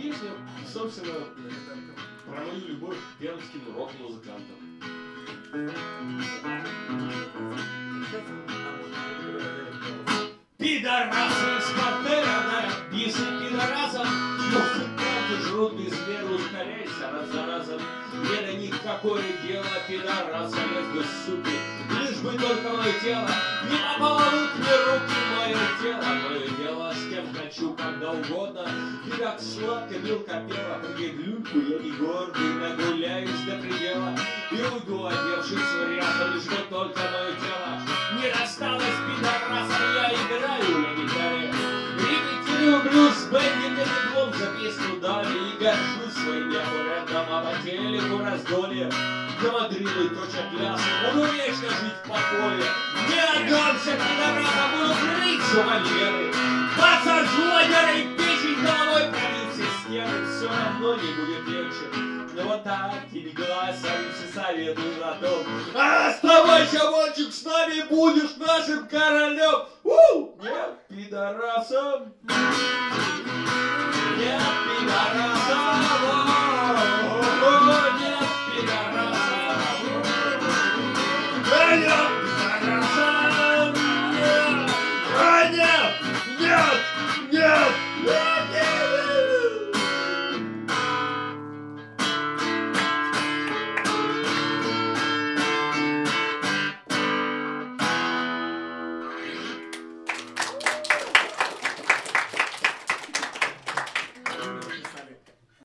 песня, собственно, про мою любовь к пермским рок-музыкантам. Пидорасы из квартира, на писы пидорасов, музыканты жрут без меры, ускоряясь раз за разом. Мне до них какое дело, пидорасы, лезут суки, лишь бы только мое тело не попадут мне руки, мое дело, с кем хочу, когда угодно. И как сладко мелко пела, прыгай в люльку, я не гордый, нагуляюсь до предела. И уйду, одевшись в рясу, лишь бы только мое тело не рассталось, пидорасом. Я играю на гитаре, репетирую блюз, бенди мне диплом за песню дали. И горжусь своим аккуратом, а по телеку раздолье. Гамадрилы точат лясы, буду вечно жить в покое. Не отдамся пидорасам, буду крыть сумалеры. Посажу лагеры, печень головой пробил все стены. Все равно не будет легче. Но вот так или голосом все советую о том: оставайся, мальчик, с нами будешь нашим королем. Нет пидорасам, нет пидорасам, нет пидорасам, нет